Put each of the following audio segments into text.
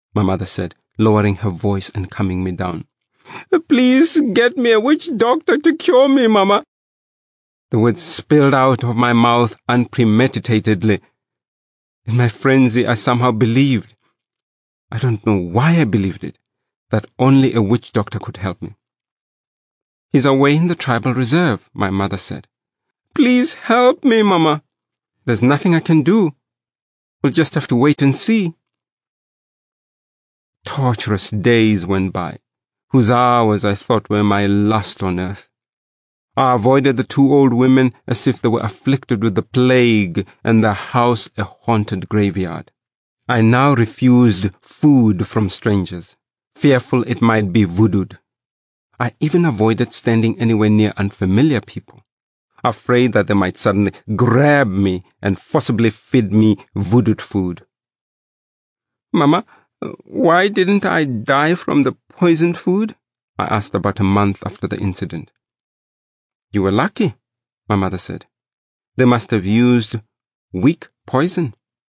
my mother said, lowering her voice and calming me down. "Please get me a witch doctor to cure me, Mama." The words spilled out of my mouth unpremeditatedly. In my frenzy, I somehow believed, I don't know why I believed it, that only a witch doctor could help me. "He's away in the tribal reserve," my mother said. "Please help me, Mama." "There's nothing I can do. We'll just have to wait and see." Torturous days went by, whose hours I thought were my last on earth. I avoided the two old women as if they were afflicted with the plague and their house a haunted graveyard. I now refused food from strangers, fearful it might be voodooed. I even avoided standing anywhere near unfamiliar people, afraid that they might suddenly grab me and forcibly feed me voodooed food. "Mama, why didn't I die from the poisoned food?" I asked about a month after the incident. "You were lucky," my mother said. "They must have used weak poison."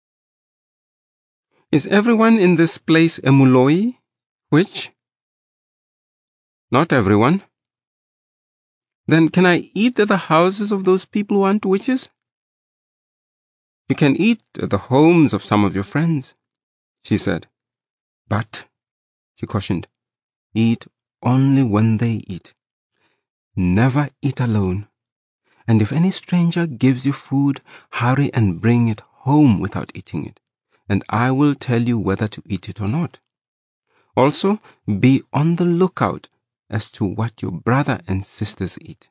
"Is everyone in this place a Muloi? Witch?" "Not everyone." "Then can I eat at the houses of those people who aren't witches?" "You can eat at the homes of some of your friends," she said. "But," she cautioned, "eat only when they eat. Never eat alone. And if any stranger gives you food, hurry and bring it home without eating it, and I will tell you whether to eat it or not. Also, be on the lookout as to what your brother and sisters eat."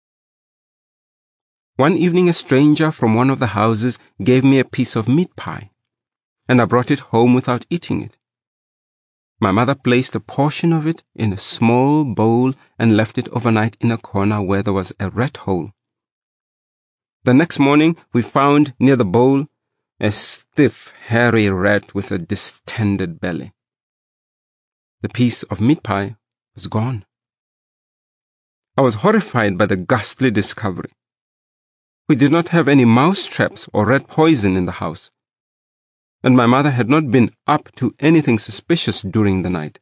One evening a stranger from one of the houses gave me a piece of meat pie, and I brought it home without eating it. My mother placed a portion of it in a small bowl and left it overnight in a corner where there was a rat hole. The next morning we found near the bowl a stiff, hairy rat with a distended belly. The piece of meat pie was gone. I was horrified by the ghastly discovery. We did not have any mouse traps or rat poison in the house, and my mother had not been up to anything suspicious during the night.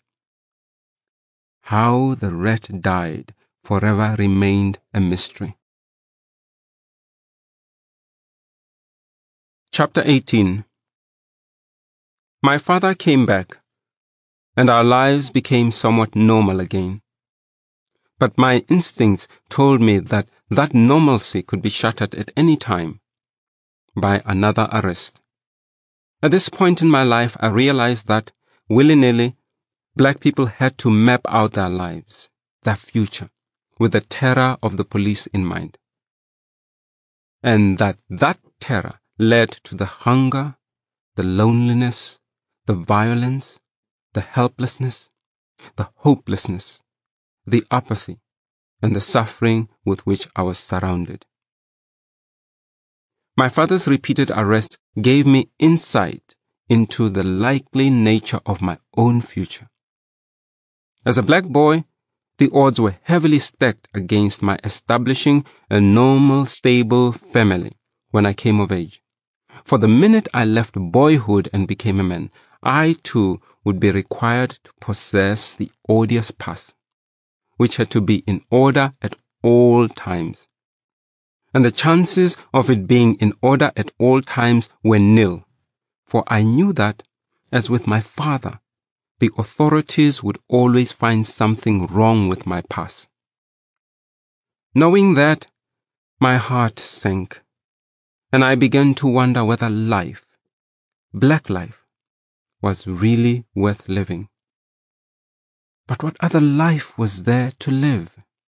How the rat died forever remained a mystery. Chapter 18. My father came back, and our lives became somewhat normal again. But my instincts told me that normalcy could be shattered at any time by another arrest. At this point in my life, I realized that, willy-nilly, black people had to map out their lives, their future, with the terror of the police in mind. And that terror led to the hunger, the loneliness, the violence, the helplessness, the hopelessness, the apathy, and the suffering with which I was surrounded. My father's repeated arrests gave me insight into the likely nature of my own future. As a black boy, the odds were heavily stacked against my establishing a normal, stable family when I came of age. For the minute I left boyhood and became a man, I too would be required to possess the odious past, which had to be in order at all times. And the chances of it being in order at all times were nil, for I knew that, as with my father, the authorities would always find something wrong with my past. Knowing that, my heart sank, and I began to wonder whether life, black life, was really worth living. But what other life was there to live?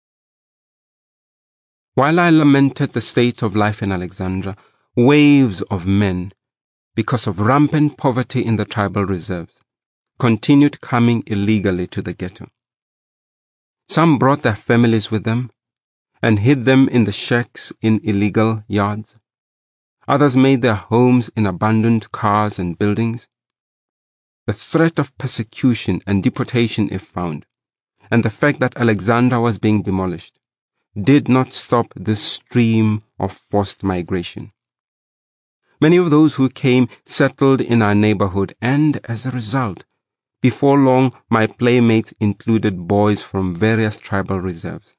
While I lamented the state of life in Alexandra, waves of men, because of rampant poverty in the tribal reserves, continued coming illegally to the ghetto. Some brought their families with them and hid them in the shacks in illegal yards. Others made their homes in abandoned cars and buildings. The threat of persecution and deportation, if found, and the fact that Alexandra was being demolished, did not stop this stream of forced migration. Many of those who came settled in our neighborhood and, as a result, before long, my playmates included boys from various tribal reserves.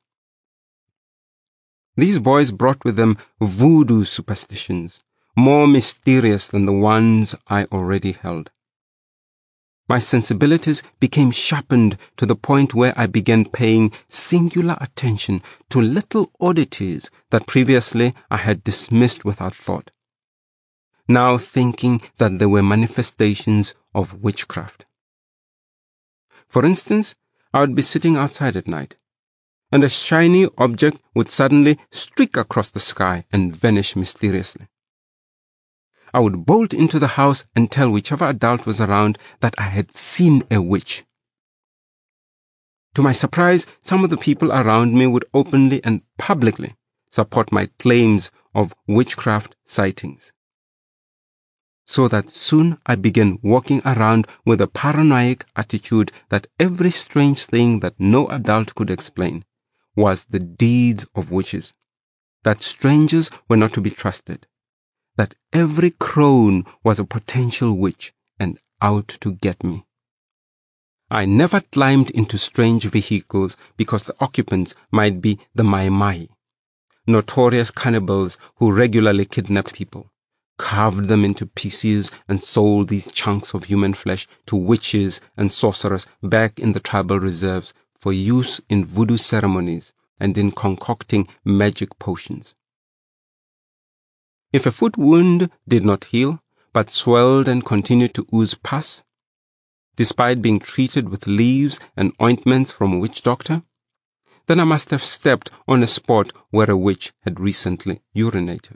These boys brought with them voodoo superstitions, more mysterious than the ones I already held. My sensibilities became sharpened to the point where I began paying singular attention to little oddities that previously I had dismissed without thought, now thinking that they were manifestations of witchcraft. For instance, I would be sitting outside at night, and a shiny object would suddenly streak across the sky and vanish mysteriously. I would bolt into the house and tell whichever adult was around that I had seen a witch. To my surprise, some of the people around me would openly and publicly support my claims of witchcraft sightings. So that soon I began walking around with a paranoid attitude that every strange thing that no adult could explain was the deeds of witches, that strangers were not to be trusted, that every crone was a potential witch and out to get me. I never climbed into strange vehicles because the occupants might be the Mai Mai, notorious cannibals who regularly kidnapped people, carved them into pieces and sold these chunks of human flesh to witches and sorcerers back in the tribal reserves for use in voodoo ceremonies and in concocting magic potions. If a foot wound did not heal, but swelled and continued to ooze pus, despite being treated with leaves and ointments from a witch doctor, then I must have stepped on a spot where a witch had recently urinated.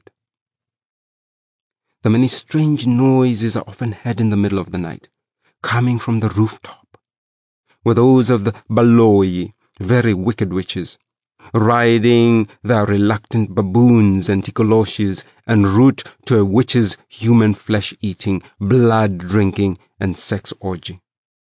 The many strange noises I often heard in the middle of the night, coming from the rooftop, were those of the Baloi, very wicked witches, riding their reluctant baboons and tikoloshis en route to a witch's human flesh-eating, blood-drinking, and sex orgy.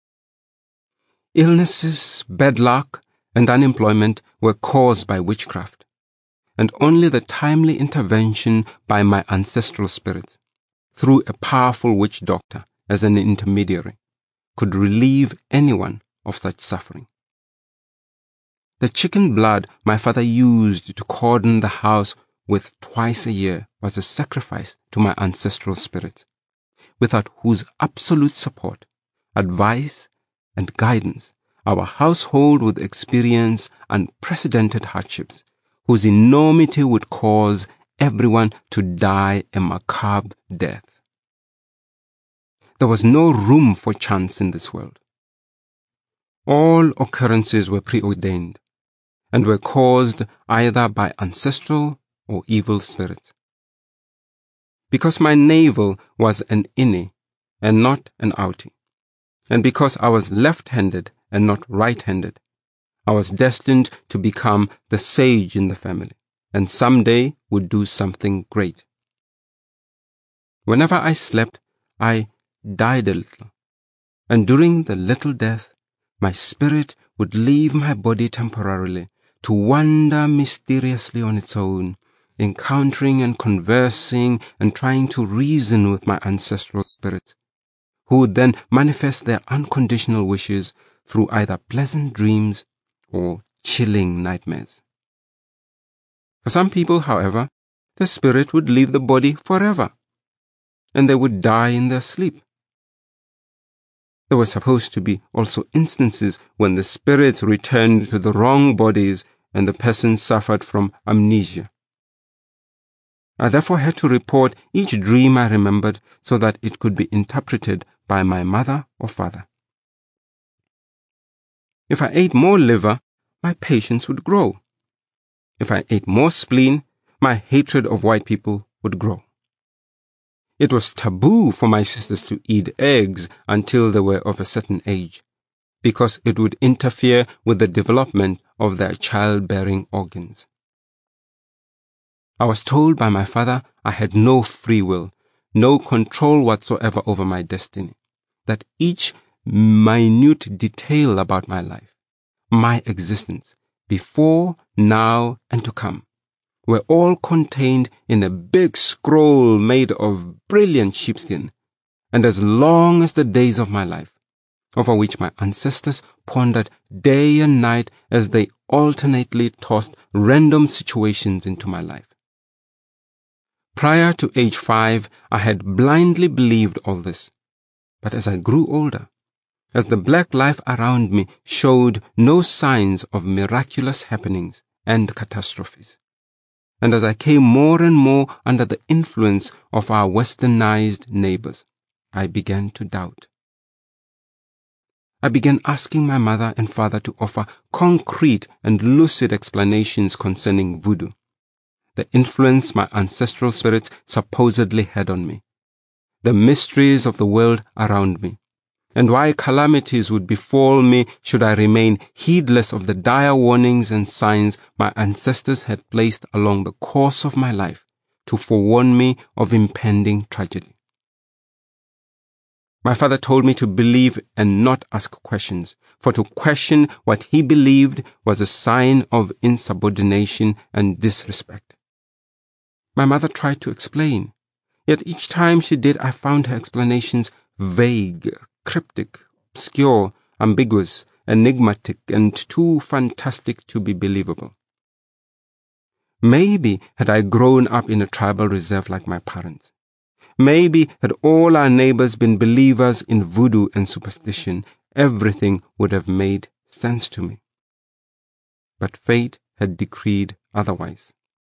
Illnesses, bad luck, and unemployment were caused by witchcraft, and only the timely intervention by my ancestral spirit, through a powerful witch doctor as an intermediary, could relieve anyone of such suffering. The chicken blood my father used to cordon the house with twice a year was a sacrifice to my ancestral spirit, without whose absolute support, advice, and guidance our household would experience unprecedented hardships, whose enormity would cause everyone to die a macabre death. There was no room for chance in this world. All occurrences were preordained and were caused either by ancestral or evil spirits. Because my navel was an innie and not an outie, and because I was left-handed and not right-handed, I was destined to become the sage in the family, and someday would do something great. Whenever I slept, I died a little, and during the little death, my spirit would leave my body temporarily to wander mysteriously on its own, encountering and conversing and trying to reason with my ancestral spirit, who would then manifest their unconditional wishes through either pleasant dreams or chilling nightmares. For some people, however, the spirit would leave the body forever, and they would die in their sleep. There were supposed to be also instances when the spirits returned to the wrong bodies and the person suffered from amnesia. I therefore had to report each dream I remembered so that it could be interpreted by my mother or father. If I ate more liver, my patience would grow. If I ate more spleen, my hatred of white people would grow. It was taboo for my sisters to eat eggs until they were of a certain age, because it would interfere with the development of their childbearing organs. I was told by my father I had no free will, no control whatsoever over my destiny, that each minute detail about my life, my existence, before, now, and to come, were all contained in a big scroll made of brilliant sheepskin, and as long as the days of my life, over which my ancestors pondered day and night as they alternately tossed random situations into my life. Prior to age 5, I had blindly believed all this. But as I grew older, as the black life around me showed no signs of miraculous happenings and catastrophes, and as I came more and more under the influence of our westernized neighbors, I began to doubt. I began asking my mother and father to offer concrete and lucid explanations concerning voodoo, the influence my ancestral spirits supposedly had on me, the mysteries of the world around me, and why calamities would befall me should I remain heedless of the dire warnings and signs my ancestors had placed along the course of my life to forewarn me of impending tragedy. My father told me to believe and not ask questions, for to question what he believed was a sign of insubordination and disrespect. My mother tried to explain, yet each time she did, I found her explanations vague, cryptic, obscure, ambiguous, enigmatic, and too fantastic to be believable. Maybe had I grown up in a tribal reserve like my parents, maybe had all our neighbors been believers in voodoo and superstition, everything would have made sense to me. But fate had decreed otherwise.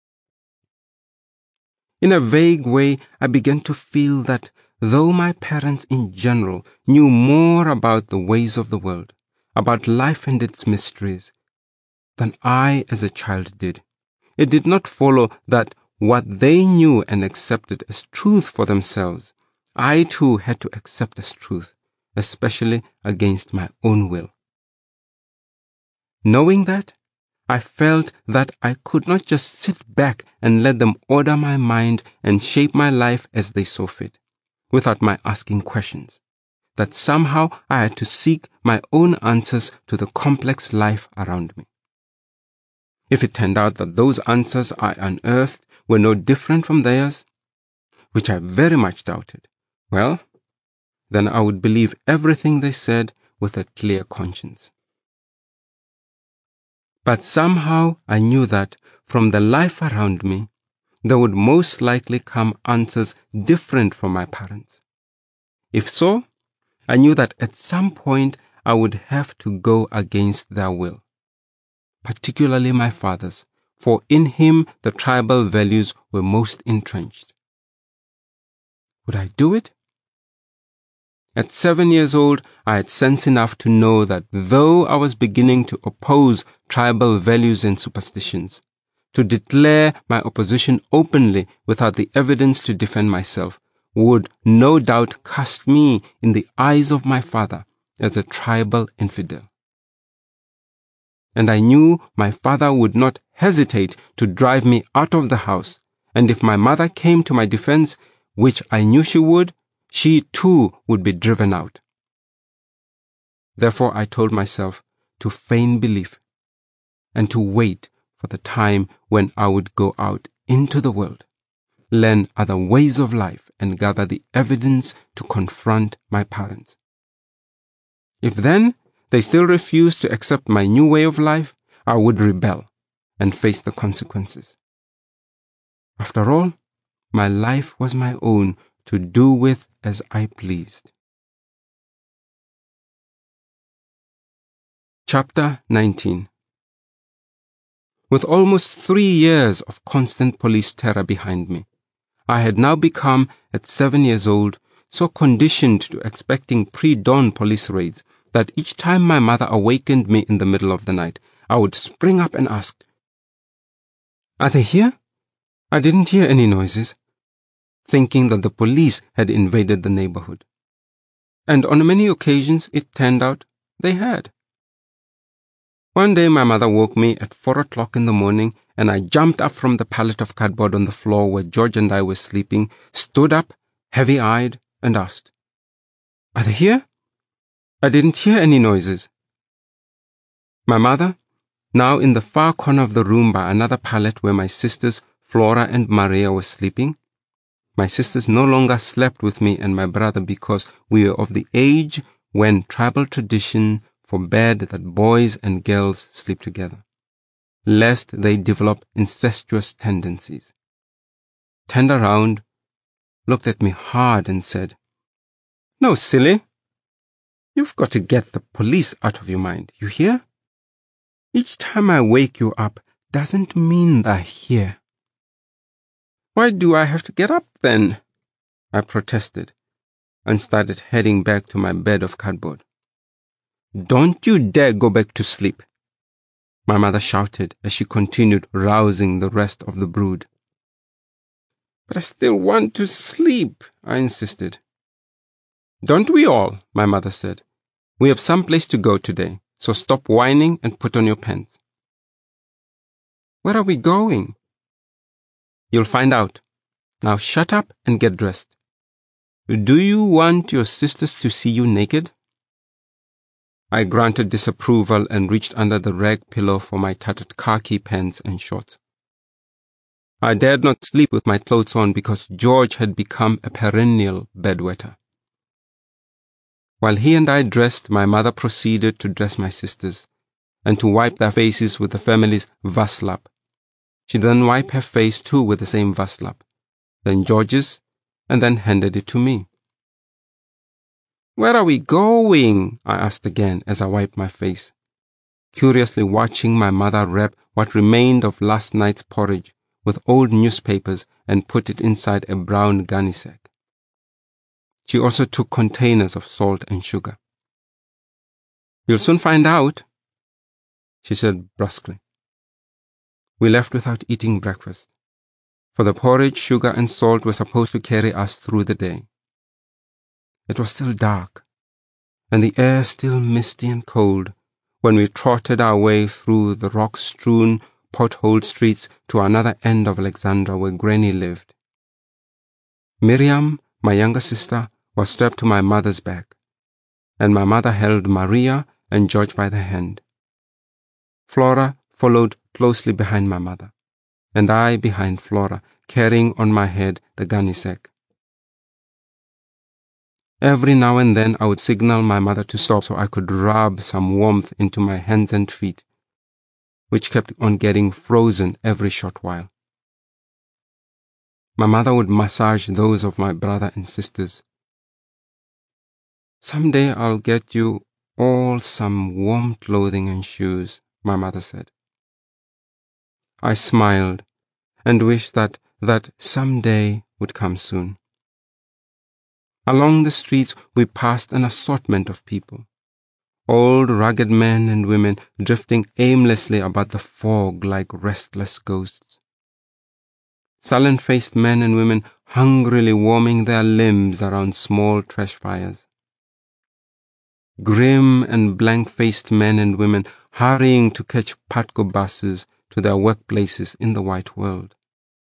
In a vague way, I began to feel that though my parents in general knew more about the ways of the world, about life and its mysteries, than I as a child did, it did not follow that what they knew and accepted as truth for themselves, I too had to accept as truth, especially against my own will. Knowing that, I felt that I could not just sit back and let them order my mind and shape my life as they saw fit, without my asking questions, that somehow I had to seek my own answers to the complex life around me. If it turned out that those answers I unearthed were no different from theirs, which I very much doubted, well, then I would believe everything they said with a clear conscience. But somehow I knew that from the life around me, there would most likely come answers different from my parents. If so, I knew that at some point I would have to go against their will, particularly my father's, for in him the tribal values were most entrenched. Would I do it? At 7 years old, I had sense enough to know that though I was beginning to oppose tribal values and superstitions, to declare my opposition openly without the evidence to defend myself would no doubt cast me in the eyes of my father as a tribal infidel. And I knew my father would not hesitate to drive me out of the house, and if my mother came to my defense, which I knew she would, she too would be driven out. Therefore I told myself to feign belief and to wait for the time when I would go out into the world, learn other ways of life, and gather the evidence to confront my parents. If then they still refused to accept my new way of life, I would rebel and face the consequences. After all, my life was my own to do with as I pleased. Chapter 19. With almost 3 years of constant police terror behind me, I had now become, at 7 years old, so conditioned to expecting pre-dawn police raids that each time my mother awakened me in the middle of the night, I would spring up and ask, "Are they here? I didn't hear any noises," thinking that the police had invaded the neighborhood. And on many occasions it turned out they had. One day my mother woke me at 4 o'clock in the morning, and I jumped up from the pallet of cardboard on the floor where George and I were sleeping, stood up, heavy-eyed, and asked, "Are they here? I didn't hear any noises." My mother, now in the far corner of the room by another pallet where my sisters Flora and Maria were sleeping. My sisters no longer slept with me and my brother because we were of the age when tribal tradition forbade that boys and girls sleep together, lest they develop incestuous tendencies. Turned around, looked at me hard and said, "No, silly. You've got to get the police out of your mind, you hear? Each time I wake you up doesn't mean they're here." "Why do I have to get up then?" I protested and started heading back to my bed of cardboard. "Don't you dare go back to sleep," my mother shouted as she continued rousing the rest of the brood. "But I still want to sleep," I insisted. "Don't we all?" my mother said. "We have some place to go today, so stop whining and put on your pants." "Where are we going?" "You'll find out. Now shut up and get dressed. Do you want your sisters to see you naked?" I grunted disapproval and reached under the rag pillow for my tattered khaki pants and shorts. I dared not sleep with my clothes on because George had become a perennial bedwetter. While he and I dressed, my mother proceeded to dress my sisters and to wipe their faces with the family's vaslap. She then wiped her face too with the same vaslap, then George's, and then handed it to me. "Where are we going?" I asked again as I wiped my face, curiously watching my mother wrap what remained of last night's porridge with old newspapers and put it inside a brown gunny sack. She also took containers of salt and sugar. "You'll soon find out," she said brusquely. We left without eating breakfast, for the porridge, sugar, and salt were supposed to carry us through the day. It was still dark, and the air still misty and cold when we trotted our way through the rock-strewn, potholed streets to another end of Alexandra where Granny lived. Miriam, my younger sister, was strapped to my mother's back, and my mother held Maria and George by the hand. Flora followed closely behind my mother, and I behind Flora, carrying on my head the gunny sack. Every now and then I would signal my mother to stop so I could rub some warmth into my hands and feet, which kept on getting frozen every short while. My mother would massage those of my brother and sisters. "Someday I'll get you all some warm clothing and shoes," my mother said. I smiled and wished that someday would come soon. Along the streets we passed an assortment of people, old rugged men and women drifting aimlessly about the fog like restless ghosts. Sullen-faced men and women hungrily warming their limbs around small trash fires. Grim and blank-faced men and women hurrying to catch Patco buses to their workplaces in the white world.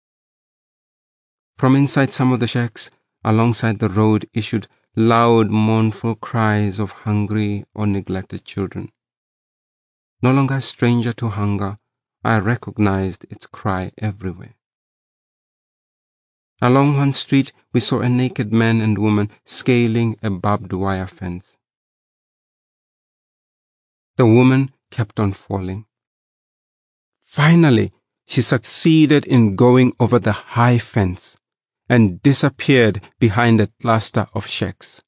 From inside some of the shacks alongside the road issued loud, mournful cries of hungry or neglected children. No longer a stranger to hunger, I recognized its cry everywhere. Along one street, we saw a naked man and woman scaling a barbed wire fence. The woman kept on falling. Finally, she succeeded in going over the high fence and disappeared behind a cluster of shacks.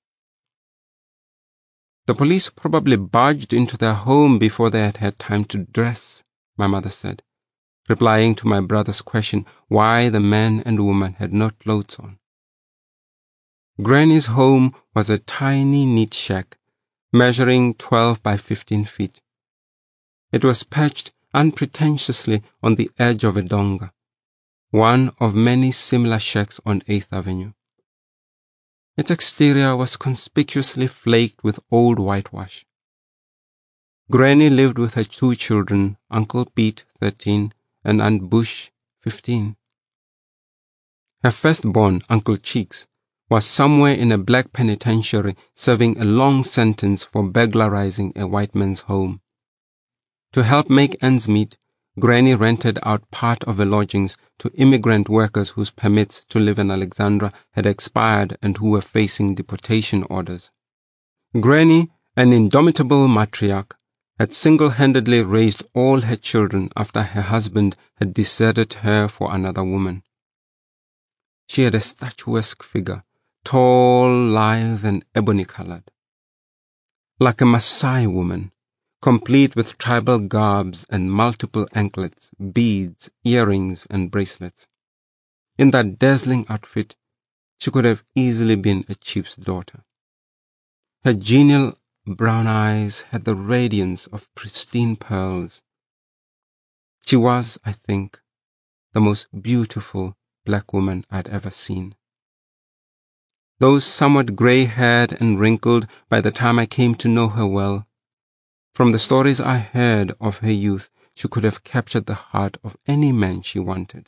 "The police probably barged into their home before they had had time to dress," my mother said, replying to my brother's question why the man and woman had no clothes on. Granny's home was a tiny, neat shack, measuring 12 by 15 feet. It was perched unpretentiously on the edge of a donga, one of many similar shacks on 8th Avenue. Its exterior was conspicuously flaked with old whitewash. Granny lived with her 2 children, Uncle Pete, 13, and Aunt Bush, 15. Her firstborn, Uncle Cheeks, was somewhere in a black penitentiary serving a long sentence for burglarizing a white man's home. To help make ends meet, Granny rented out part of the lodgings to immigrant workers whose permits to live in Alexandra had expired and who were facing deportation orders. Granny, an indomitable matriarch, had single-handedly raised all her children after her husband had deserted her for another woman. She had a statuesque figure, tall, lithe, and ebony-colored. Like a Maasai woman, complete with tribal garbs and multiple anklets, beads, earrings, and bracelets. In that dazzling outfit, she could have easily been a chief's daughter. Her genial brown eyes had the radiance of pristine pearls. She was, I think, the most beautiful black woman I'd ever seen. Though somewhat grey-haired and wrinkled by the time I came to know her well, from the stories I heard of her youth, she could have captured the heart of any man she wanted.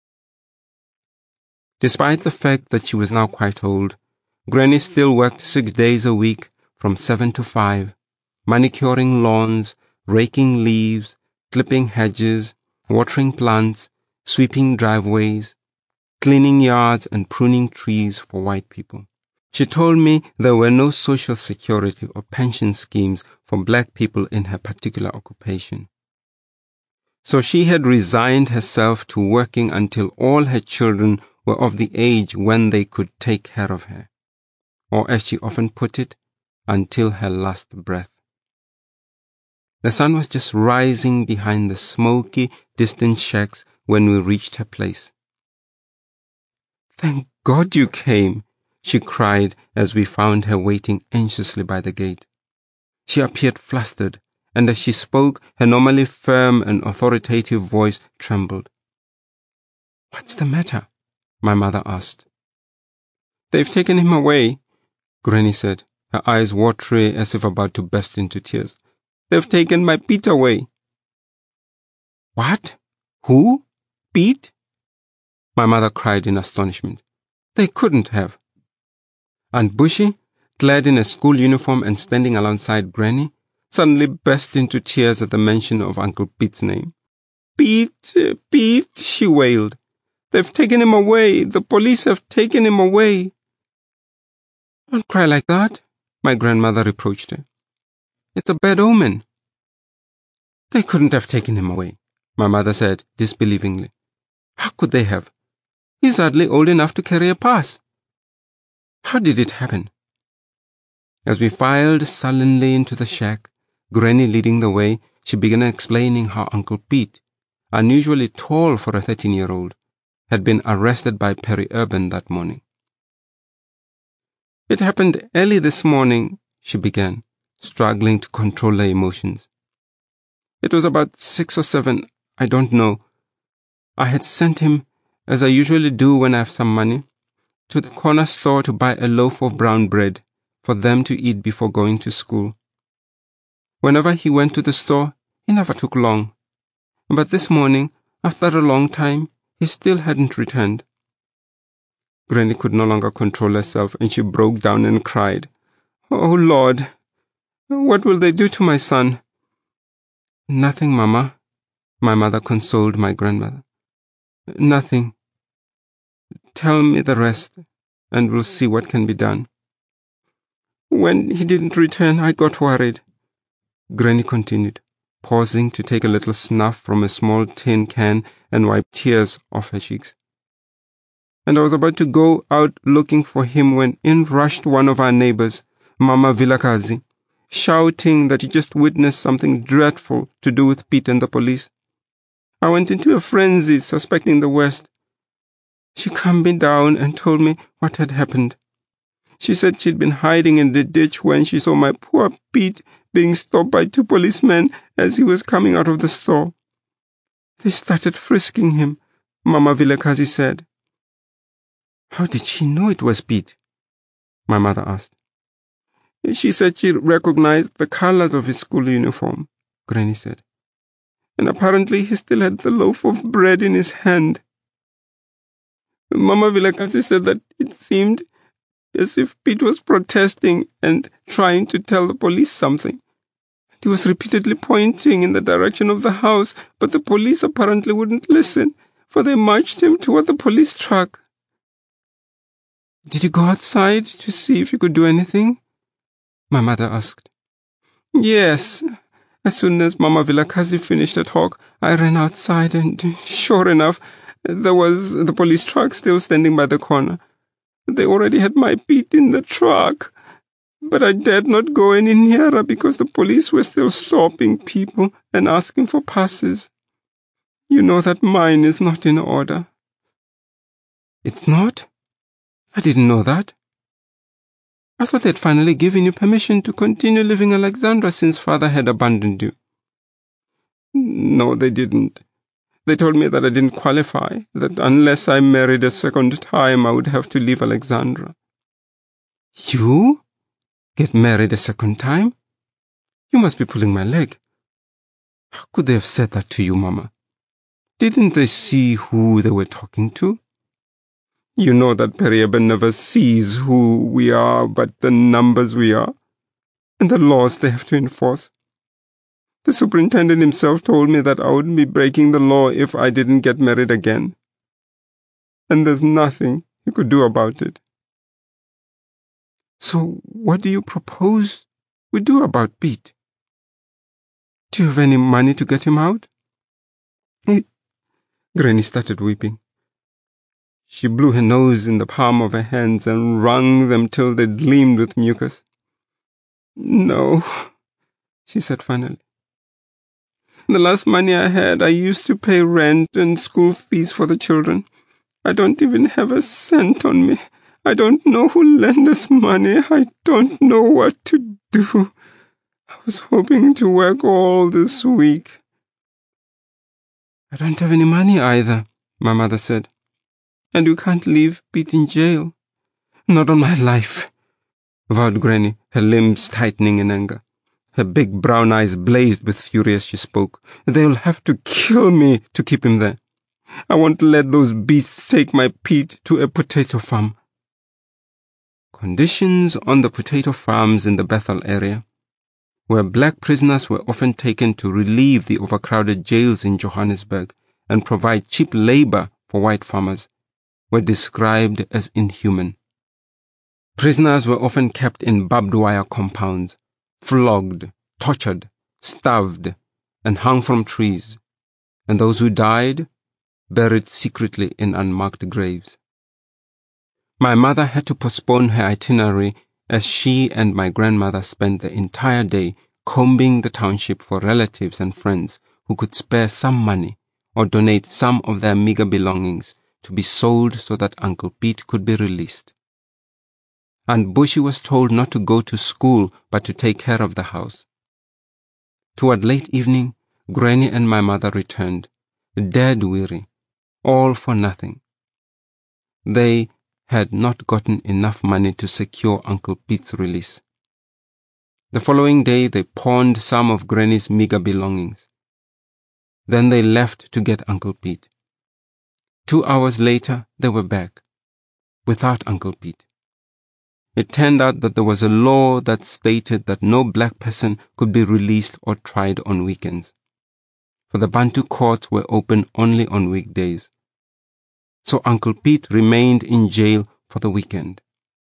Despite the fact that she was now quite old, Granny still worked 6 days a week from 7 to 5, manicuring lawns, raking leaves, clipping hedges, watering plants, sweeping driveways, cleaning yards and pruning trees for white people. She told me there were no social security or pension schemes for black people in her particular occupation. So she had resigned herself to working until all her children were of the age when they could take care of her, or as she often put it, until her last breath. The sun was just rising behind the smoky, distant shacks when we reached her place. "Thank God you came," she cried as we found her waiting anxiously by the gate. She appeared flustered, and as she spoke, her normally firm and authoritative voice trembled. "What's the matter?" my mother asked. "They've taken him away," Granny said, her eyes watery as if about to burst into tears. "They've taken my Pete away." "What? Who? Pete?" my mother cried in astonishment. "They couldn't have." Aunt Bushy, clad in a school uniform and standing alongside Granny, suddenly burst into tears at the mention of Uncle Pete's name. "Pete, Pete," she wailed. "They've taken him away. The police have taken him away." "Don't cry like that," my grandmother reproached her. "It's a bad omen." "They couldn't have taken him away," my mother said disbelievingly. "How could they have? He's hardly old enough to carry a pass. How did it happen?" As we filed sullenly into the shack, Granny leading the way, she began explaining how Uncle Pete, unusually tall for a 13-year-old, had been arrested by Perry Urban that morning. "It happened early this morning," she began, struggling to control her emotions. "It was about 6 or 7, I don't know. I had sent him, as I usually do when I have some money, to the corner store to buy a loaf of brown bread for them to eat before going to school. Whenever he went to the store, he never took long. But this morning, after a long time, he still hadn't returned." Granny could no longer control herself, and she broke down and cried, "Oh, Lord, what will they do to my son?" "Nothing, Mama," my mother consoled my grandmother. "Nothing. Tell me the rest, and we'll see what can be done." "When he didn't return, I got worried," Granny continued, pausing to take a little snuff from a small tin can and wipe tears off her cheeks. "And I was about to go out looking for him when in rushed one of our neighbors, Mama Vilakazi, shouting that he just witnessed something dreadful to do with Pete and the police. I went into a frenzy, suspecting the worst. She calmed me down and told me what had happened. She said she'd been hiding in the ditch when she saw my poor Pete being stopped by 2 policemen as he was coming out of the store. They started frisking him, Mama Vilakazi said." "How did she know it was Pete?" my mother asked. "She said she recognized the colors of his school uniform," Granny said. "And apparently he still had the loaf of bread in his hand. Mama Vilakazi said that it seemed as if Pete was protesting and trying to tell the police something. He was repeatedly pointing in the direction of the house, but the police apparently wouldn't listen, for they marched him toward the police truck." "Did you go outside to see if you could do anything?" my mother asked. Yes. As soon as Mama Vilakazi finished her talk, I ran outside and, sure enough, there was the police truck still standing by the corner. They already had my Piet in the truck. But I dared not go any nearer because the police were still stopping people and asking for passes. You know that mine is not in order. It's not? I didn't know that. I thought they'd finally given you permission to continue living in Alexandra since Father had abandoned you. No, they didn't. They told me that I didn't qualify, that unless I married a second time, I would have to leave Alexandra. You? Get married a second time? You must be pulling my leg. How could they have said that to you, Mama? Didn't they see who they were talking to? You know that Periaba never sees who we are, but the numbers we are, and the laws they have to enforce. The superintendent himself told me that I would be breaking the law if I didn't get married again. And there's nothing he could do about it. So what do you propose we do about Piet? Do you have any money to get him out? Granny started weeping. She blew her nose in the palm of her hands and wrung them till they gleamed with mucus. No, she said finally. The last money I had, I used to pay rent and school fees for the children. I don't even have a cent on me. I don't know who lent us money. I don't know what to do. I was hoping to work all this week. I don't have any money either, my mother said. And you can't leave Piet in jail. Not on my life, vowed Granny, her limbs tightening in anger. Her big brown eyes blazed with fury as she spoke. They'll have to kill me to keep him there. I won't let those beasts take my Piet to a potato farm. Conditions on the potato farms in the Bethel area, where black prisoners were often taken to relieve the overcrowded jails in Johannesburg and provide cheap labor for white farmers, were described as inhuman. Prisoners were often kept in barbed wire compounds, flogged, tortured, starved, and hung from trees, and those who died, buried secretly in unmarked graves. My mother had to postpone her itinerary as she and my grandmother spent the entire day combing the township for relatives and friends who could spare some money or donate some of their meager belongings to be sold so that Uncle Piet could be released. Aunt Bushy was told not to go to school but to take care of the house. Toward late evening, Granny and my mother returned, dead weary, all for nothing. They had not gotten enough money to secure Uncle Piet's release. The following day they pawned some of Granny's meager belongings. Then they left to get Uncle Piet. 2 hours later they were back, without Uncle Piet. It turned out that there was a law that stated that no black person could be released or tried on weekends, for the Bantu courts were open only on weekdays. So Uncle Piet remained in jail for the weekend.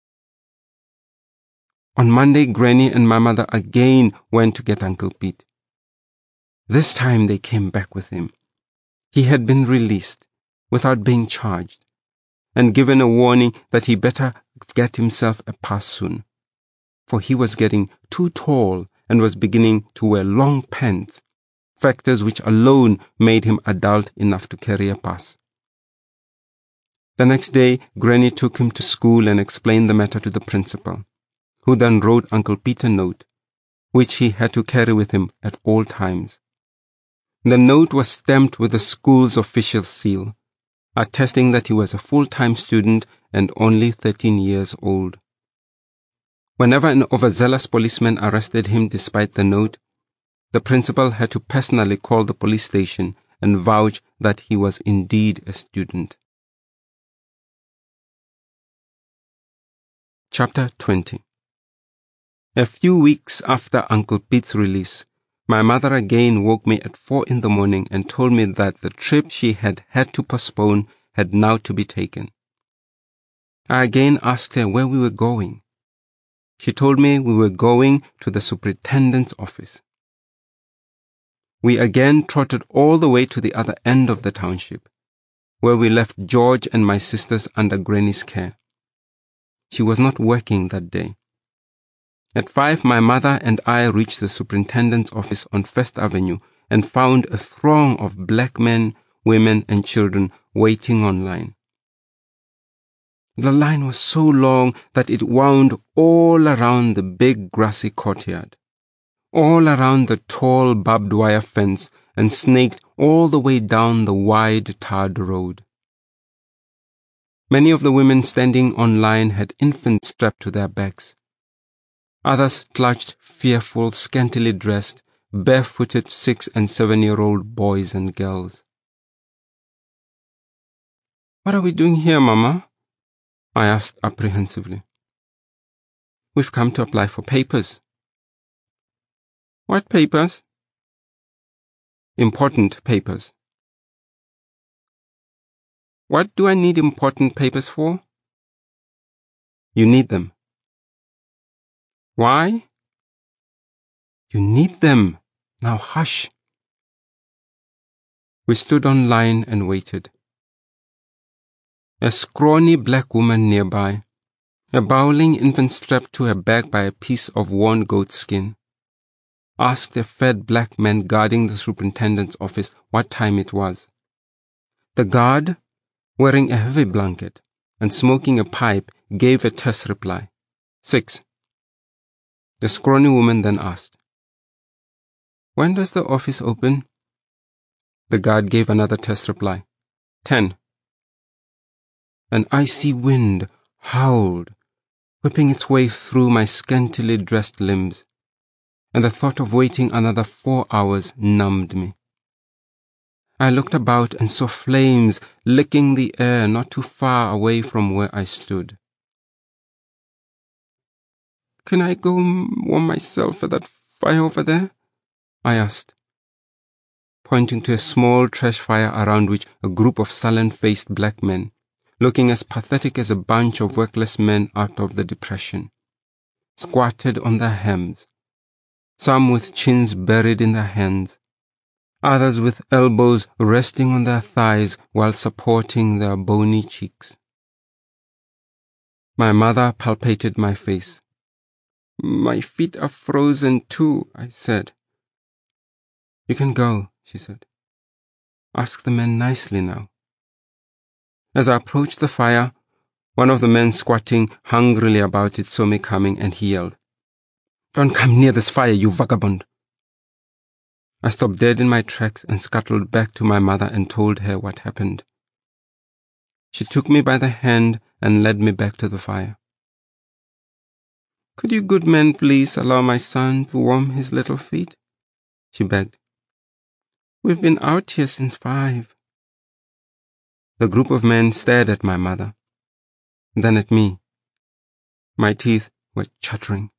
On Monday, Granny and my mother again went to get Uncle Piet. This time they came back with him. He had been released without being charged, and given a warning that he better get himself a pass soon, for he was getting too tall and was beginning to wear long pants, factors which alone made him adult enough to carry a pass. The next day, Granny took him to school and explained the matter to the principal, who then wrote Uncle Piet a note, which he had to carry with him at all times. The note was stamped with the school's official seal, attesting that he was a full-time student and only 13 years old. Whenever an overzealous policeman arrested him despite the note, the principal had to personally call the police station and vouch that he was indeed a student. Chapter 20. A few weeks after Uncle Piet's release, my mother again woke me at 4 in the morning and told me that the trip she had had to postpone had now to be taken. I again asked her where we were going. she told me we were going to the superintendent's office. We again trotted all the way to the other end of the township, where we left George and my sisters under Granny's care. She was not working that day. At 5, my mother and I reached the superintendent's office on First Avenue and found a throng of black men, women, and children waiting online. The line was so long that it wound all around the big grassy courtyard, all around the tall barbed wire fence, and snaked all the way down the wide tarred road. Many of the women standing on line had infants strapped to their backs. Others clutched fearful, scantily dressed, barefooted 6- and 7-year-old boys and girls. "What are we doing here, Mama?" I asked apprehensively. "We've come to apply for papers." "What papers?" "Important papers." "What do I need important papers for?" "You need them." "Why?" "You need them. Now hush." We stood on line and waited. A scrawny black woman nearby, a bowling infant strapped to her back by a piece of worn goat skin, asked a fat black man guarding the superintendent's office what time it was. The guard, wearing a heavy blanket and smoking a pipe, gave a terse reply. 6. The scrawny woman then asked, "When does the office open?" The guard gave another terse reply. 10. An icy wind howled, whipping its way through my scantily dressed limbs, and the thought of waiting another 4 hours numbed me. I looked about and saw flames licking the air not too far away from where I stood. "Can I go warm myself at that fire over there?" I asked, pointing to a small trash fire around which a group of sullen-faced black men, looking as pathetic as a bunch of workless men out of the Depression, squatted on their hams, some with chins buried in their hands, others with elbows resting on their thighs while supporting their bony cheeks. My mother palpated my face. "My feet are frozen too," I said. "You can go," she said. "Ask the men nicely now." As I approached the fire, one of the men squatting hungrily about it saw me coming and he yelled, "Don't come near this fire, you vagabond." I stopped dead in my tracks and scuttled back to my mother and told her what happened. She took me by the hand and led me back to the fire. "Could you good men please allow my son to warm his little feet?" she begged. "We've been out here since 5. The group of men stared at my mother, then at me. My teeth were chattering.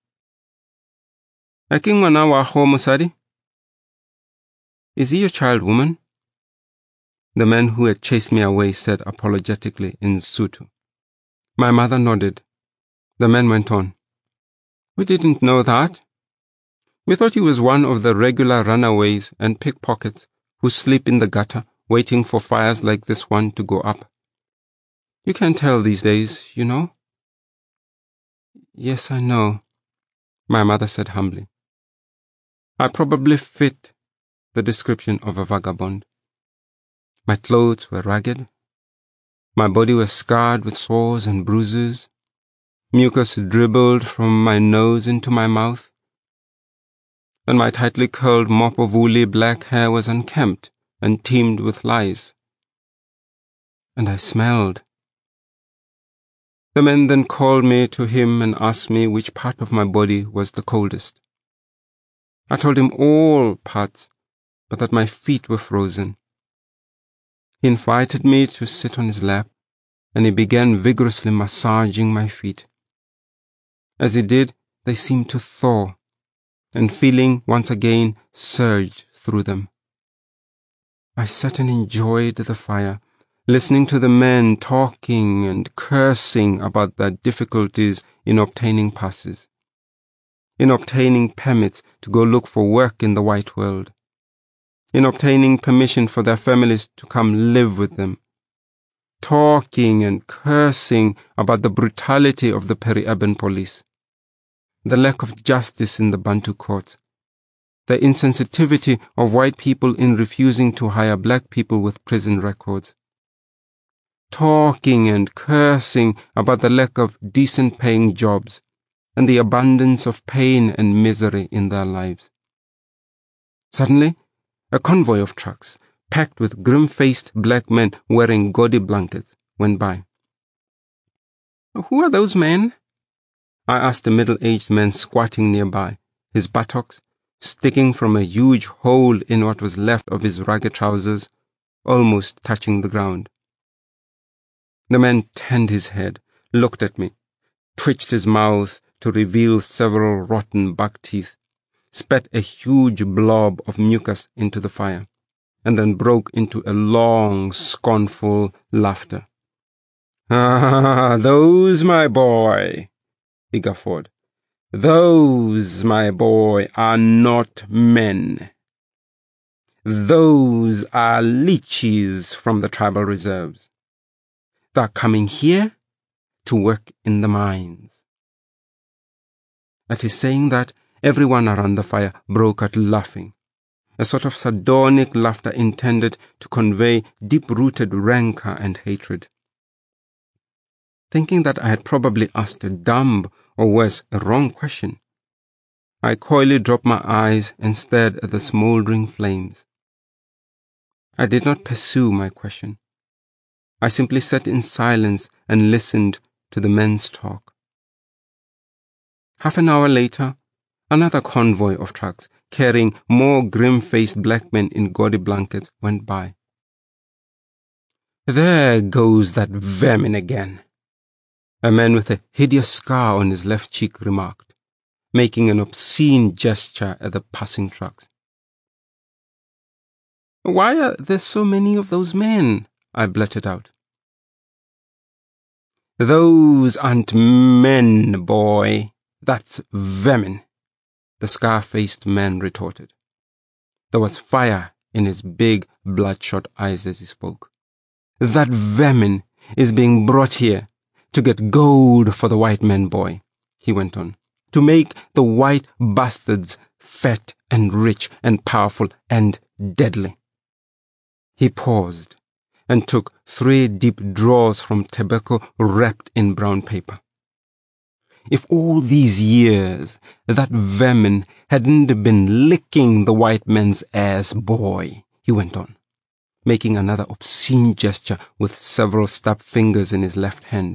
"Akingwana wa ho mosadi? Is he your child, woman?" The man who had chased me away said apologetically in Sotho. My mother nodded. The man went on. "We didn't know that. We thought he was one of the regular runaways and pickpockets who sleep in the gutter waiting for fires like this one to go up. You can't tell these days, you know." "Yes, I know," my mother said humbly. I probably fit the description of a vagabond. My clothes were ragged. My body was scarred with sores and bruises. Mucus dribbled from my nose into my mouth, and my tightly curled mop of woolly black hair was unkempt and teemed with lice. And I smelled. The man then called me to him and asked me which part of my body was the coldest. I told him all parts, but that my feet were frozen. He invited me to sit on his lap, and he began vigorously massaging my feet. As he did, they seemed to thaw, and feeling once again surged through them. I sat and enjoyed the fire, listening to the men talking and cursing about their difficulties in obtaining passes. in obtaining permits to go look for work in the white world, in obtaining permission for their families to come live with them, talking and cursing about the brutality of the peri-urban police, the lack of justice in the Bantu courts, the insensitivity of white people in refusing to hire black people with prison records, talking and cursing about the lack of decent paying jobs and the abundance of pain and misery in their lives. Suddenly, a convoy of trucks, packed with grim-faced black men wearing gaudy blankets, went by. "Who are those men?" I asked a middle-aged man squatting nearby, his buttocks sticking from a huge hole in what was left of his ragged trousers, almost touching the ground. The man turned his head, looked at me, twitched his mouth to reveal several rotten buck teeth, spat a huge blob of mucus into the fire, and then broke into a long, scornful laughter. "Ah, those, my boy," he guffawed. "Those, my boy, are not men. Those are leeches from the tribal reserves. They're coming here to work in the mines." At his saying that, everyone around the fire broke out laughing, a sort of sardonic laughter intended to convey deep-rooted rancor and hatred. Thinking that I had probably asked a dumb, or worse, a wrong question, I coyly dropped my eyes and stared at the smouldering flames. I did not pursue my question. I simply sat in silence and listened to the men's talk. Half an hour later, another convoy of trucks carrying more grim-faced black men in gaudy blankets went by. "There goes that vermin again," a man with a hideous scar on his left cheek remarked, making an obscene gesture at the passing trucks. "Why are there so many of those men?" I blurted out. "Those aren't men, boy. That's vermin," the scar-faced man retorted. There was fire in his big, bloodshot eyes as he spoke. "That vermin is being brought here to get gold for the white man, boy," he went on, "to make the white bastards fat and rich and powerful and deadly." He paused and took 3 deep draws from tobacco wrapped in brown paper. "If all these years that vermin hadn't been licking the white man's ass, boy," he went on, making another obscene gesture with several stub fingers in his left hand,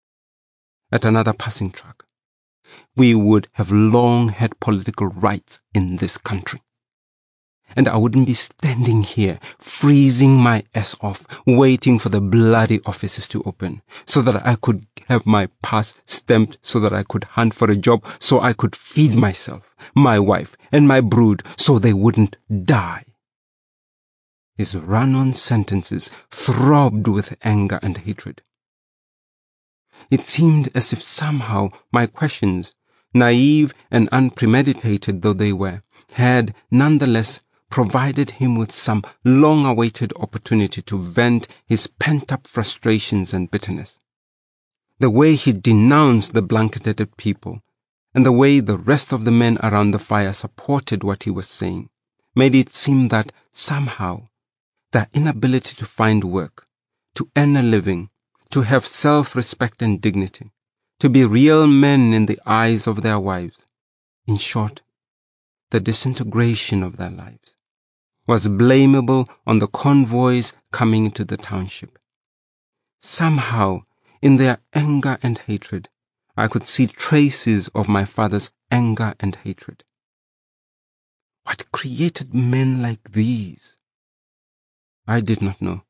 at another passing truck, "we would have long had political rights in this country. And I wouldn't be standing here, freezing my ass off, waiting for the bloody offices to open, so that I could have my pass stamped, so that I could hunt for a job, so I could feed myself, my wife, and my brood, so they wouldn't die." His run-on sentences throbbed with anger and hatred. It seemed as if somehow my questions, naive and unpremeditated though they were, had nonetheless provided him with some long-awaited opportunity to vent his pent-up frustrations and bitterness. The way he denounced the blanketed people, and the way the rest of the men around the fire supported what he was saying, made it seem that somehow their inability to find work, to earn a living, to have self-respect and dignity, to be real men in the eyes of their wives, in short, the disintegration of their lives, was blamable on the convoys coming to the township. Somehow, in their anger and hatred, I could see traces of my father's anger and hatred. What created men like these? I did not know.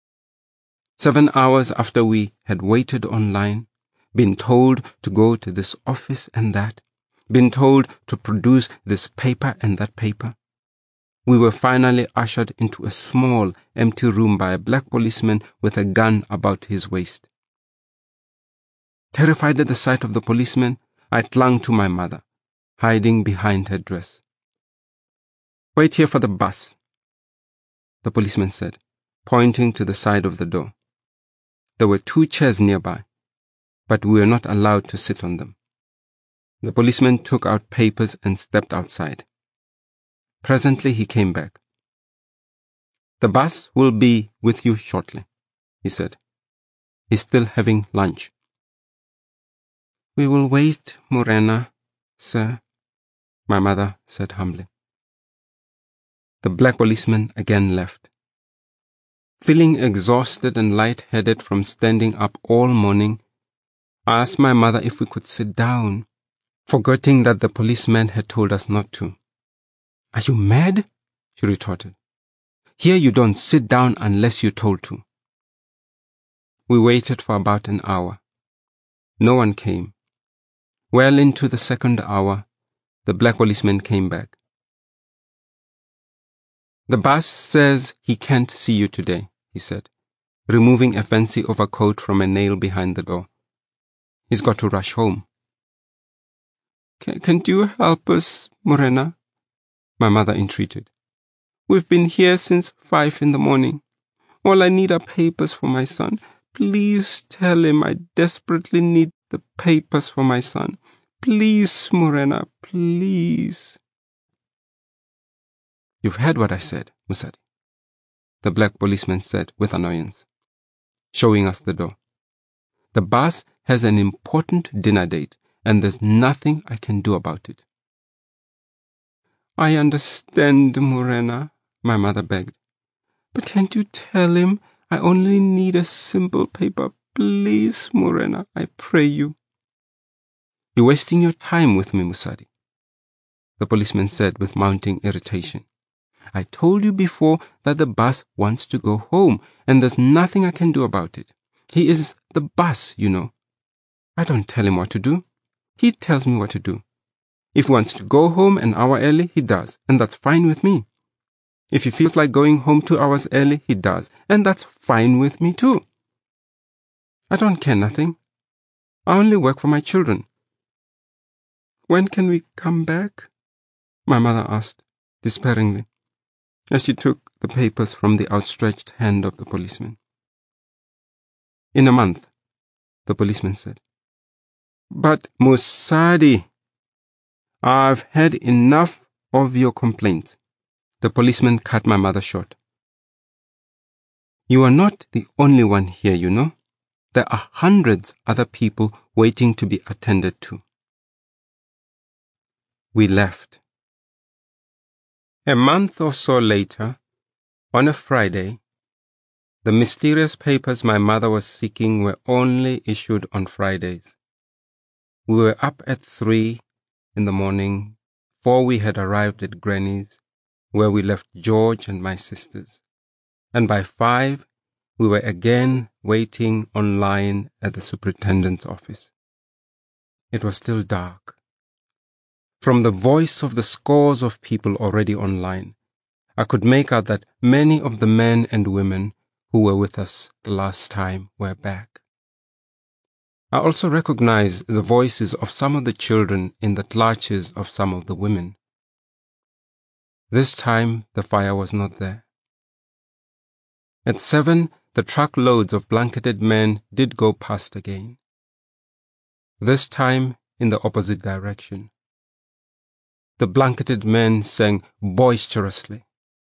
7 hours after we had waited online, been told to go to this office and that, been told to produce this paper and that paper, we were finally ushered into a small, empty room by a black policeman with a gun about his waist. Terrified at the sight of the policeman, I clung to my mother, hiding behind her dress. "Wait here for the bus," the policeman said, pointing to the side of the door. There were 2 chairs nearby, but we were not allowed to sit on them. The policeman took out papers and stepped outside. Presently he came back. "The bus will be with you shortly," he said. "He's still having lunch." "We will wait, Morena, sir," my mother said humbly. The black policeman again left. Feeling exhausted and light-headed from standing up all morning, I asked my mother if we could sit down, forgetting that the policeman had told us not to. "Are you mad?" she retorted. "Here you don't sit down unless you're told to." We waited for about an hour. No one came. Well into the 2nd hour, the black policeman came back. "The boss says he can't see you today," he said, removing a fancy overcoat from a nail behind the door. "He's got to rush home." Can't you help us, Morena?" my mother entreated. "We've been here since 5 in the morning. All I need are papers for my son. Please tell him I desperately need the papers for my son. Please, Morena, please." "You've heard what I said, Musadi," the black policeman said with annoyance, showing us the door. "The boss has an important dinner date, and there's nothing I can do about it." "I understand, Morena," my mother begged. "But can't you tell him I only need a simple paper? Please, Morena, I pray you." "You're wasting your time with me, Musadi," the policeman said with mounting irritation. "I told you before that the boss wants to go home, and there's nothing I can do about it. He is the boss, you know. I don't tell him what to do. He tells me what to do. If he wants to go home an hour early, he does, and that's fine with me. If he feels like going home 2 hours early, he does, and that's fine with me too. I don't care nothing. I only work for my children." "When can we come back?" my mother asked, despairingly, as she took the papers from the outstretched hand of the policeman. "In a month," the policeman said. "But Musadi, I've had enough of your complaint," the policeman cut my mother short. "You are not the only one here, you know. There are hundreds other people waiting to be attended to." We left. A month or so later, on a Friday, the mysterious papers my mother was seeking were only issued on Fridays. We were up at 3 in the morning, for we had arrived at Granny's, where we left George and my sisters, and by 5 we were again waiting online at the superintendent's office. It was still dark. From the voice of the scores of people already online, I could make out that many of the men and women who were with us the last time were back. I also recognized the voices of some of the children in the clutches of some of the women. This time the fire was not there. At 7, the truckloads of blanketed men did go past again. This time in the opposite direction. The blanketed men sang boisterously.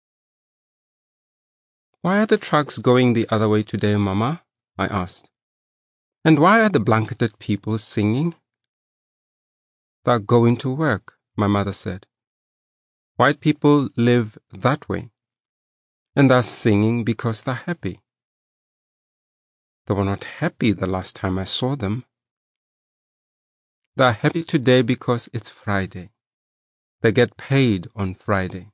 "Why are the trucks going the other way today, Mama?" I asked. "And why are the blanketed people singing?" "They're going to work," my mother said. "White people live that way, and they're singing because they're happy." "They were not happy the last time I saw them." "They're happy today because it's Friday. They get paid on Friday."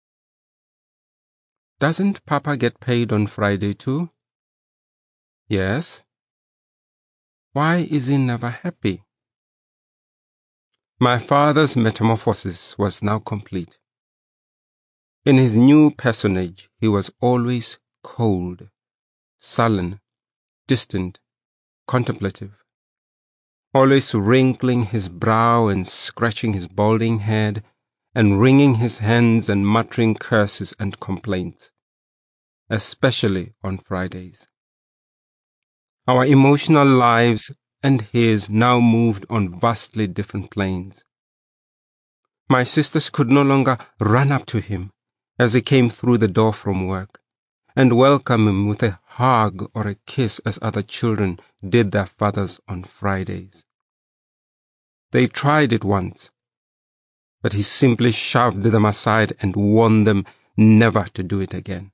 "Doesn't Papa get paid on Friday too?" "Yes." "Why is he never happy?" My father's metamorphosis was now complete. In his new personage, he was always cold, sullen, distant, contemplative. always wrinkling his brow and scratching his balding head, and wringing his hands and muttering curses and complaints, especially on Fridays. Our emotional lives and his now moved on vastly different planes. My sisters could no longer run up to him as he came through the door from work and welcome him with a hug or a kiss as other children did their fathers on Fridays. They tried it once, but he simply shoved them aside and warned them never to do it again.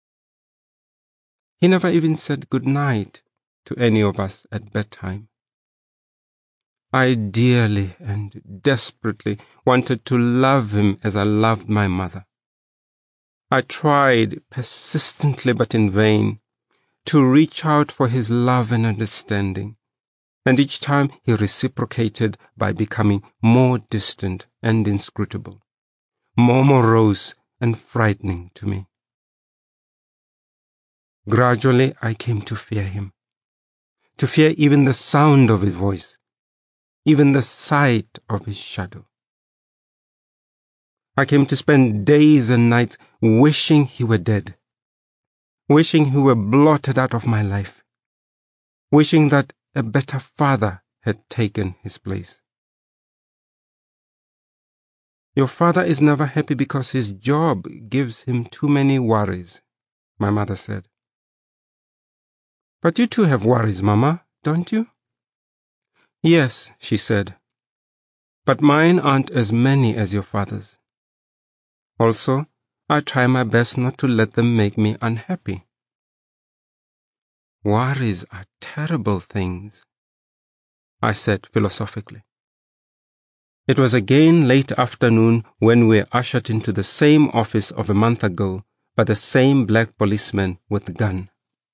He never even said good night to any of us at bedtime. I dearly and desperately wanted to love him as I loved my mother. I tried persistently but in vain to reach out for his love and understanding, and each time he reciprocated by becoming more distant and inscrutable, more morose and frightening to me. Gradually I came to fear him, to fear even the sound of his voice, even the sight of his shadow. I came to spend days and nights wishing he were dead, wishing he were blotted out of my life, wishing that a better father had taken his place. Your father is never happy because his job gives him too many worries, my mother said. But you too have worries, Mama, don't you? Yes, she said, but mine aren't as many as your father's. Also, I try my best not to let them make me unhappy. Worries are terrible things, I said philosophically. It was again late afternoon when we were ushered into the same office of a month ago by the same black policeman with the gun.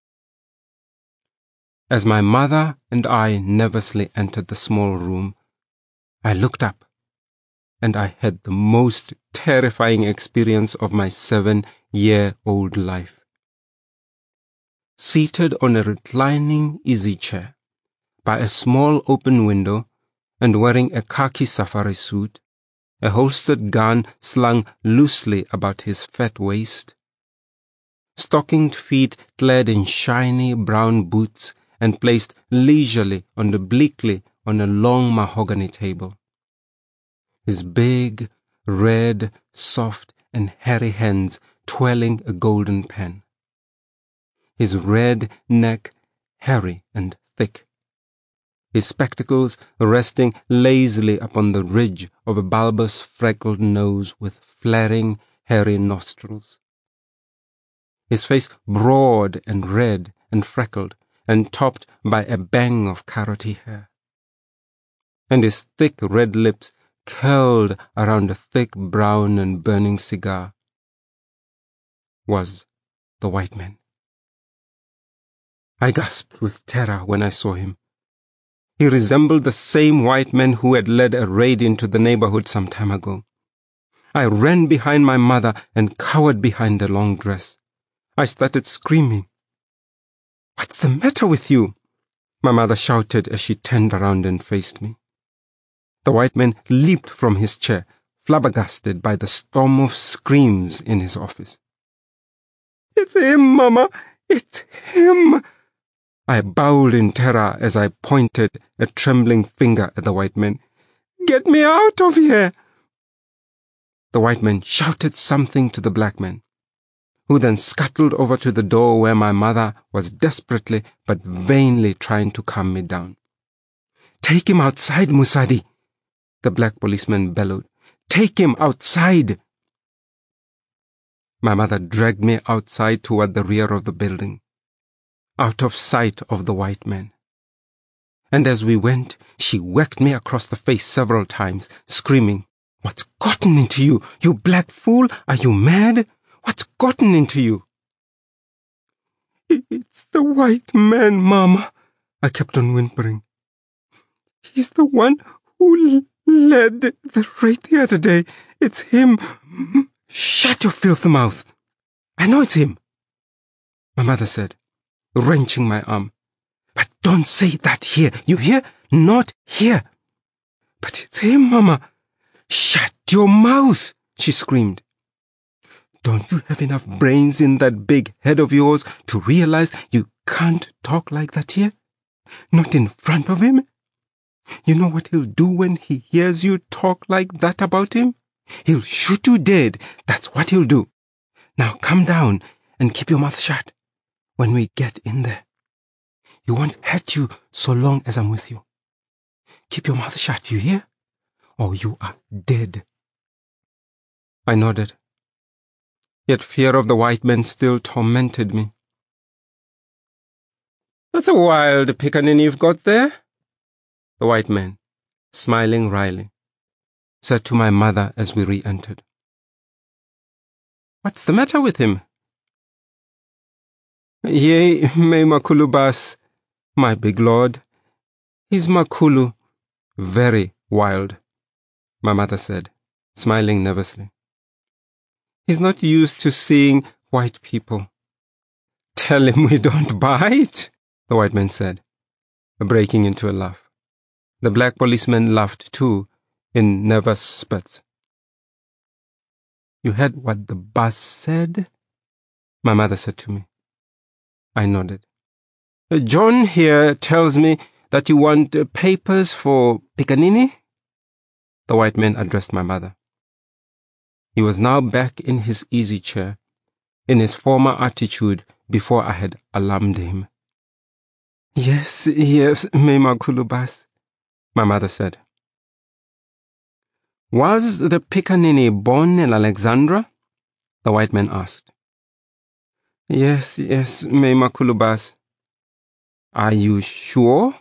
As my mother and I nervously entered the small room, I looked up, and I had the most terrifying experience of my 7-year-old life. Seated on a reclining easy chair, by a small open window, and wearing a khaki safari suit, a holstered gun slung loosely about his fat waist, stockinged feet clad in shiny brown boots and placed leisurely on a long mahogany table. His big, red, soft, and hairy hands twirling a golden pen. His red neck hairy and thick. His spectacles resting lazily upon the ridge of a bulbous, freckled nose with flaring, hairy nostrils. His face broad and red and freckled, and topped by a bang of carroty hair. And his thick red lips curled around a thick brown and burning cigar, was the white man. I gasped with terror when I saw him. He resembled the same white man who had led a raid into the neighborhood some time ago. I ran behind my mother and cowered behind her long dress. I started screaming. "What's the matter with you?" my mother shouted as she turned around and faced me. The white man leaped from his chair, flabbergasted by the storm of screams in his office. "It's him, Mama! It's him!" I bawled in terror as I pointed a trembling finger at the white man. "Get me out of here!" The white man shouted something to the black man, who then scuttled over to the door where my mother was desperately but vainly trying to calm me down. "Take him outside, Musadi!" the black policeman bellowed. "Take him outside!" My mother dragged me outside toward the rear of the building, out of sight of the white man. And as we went, she whacked me across the face several times, screaming, "What's gotten into you, you black fool? Are you mad? What's gotten into you?" "It's the white man, Mama," I kept on whimpering. "He's the one who led the raid the other day. It's him." "Shut your filthy mouth! I know it's him," my mother said, wrenching my arm. "But don't say that here, you hear? not here." "But it's him, Mama." "Shut your mouth," she screamed. "Don't you have enough brains in that big head of yours to realize you can't talk like that here? Not in front of him? You know what he'll do when he hears you talk like that about him? He'll shoot you dead. That's what he'll do. Now come down and keep your mouth shut when we get in there. He won't hurt you so long as I'm with you. Keep your mouth shut, you hear? Or you are dead." I nodded. Yet fear of the white men still tormented me. "That's a wild pickaninny you've got there," the white man, smiling wryly, said to my mother as we re-entered. "What's the matter with him?" "Yea, me Makulu Bas, my big lord. He's Makulu, very wild," my mother said, smiling nervously. "He's not used to seeing white people." "Tell him we don't bite," the white man said, breaking into a laugh. The black policeman laughed too, in nervous spurts. "You heard what the boss said?" my mother said to me. I nodded. "John here tells me that you want papers for Picanini?" The white man addressed my mother. He was now back in his easy chair, in his former attitude before I had alarmed him. Yes, me Makulu Bas," my mother said. "Was the Picanini born in Alexandra?" the white man asked. Yes, me Makulu Bas." "Are you sure?"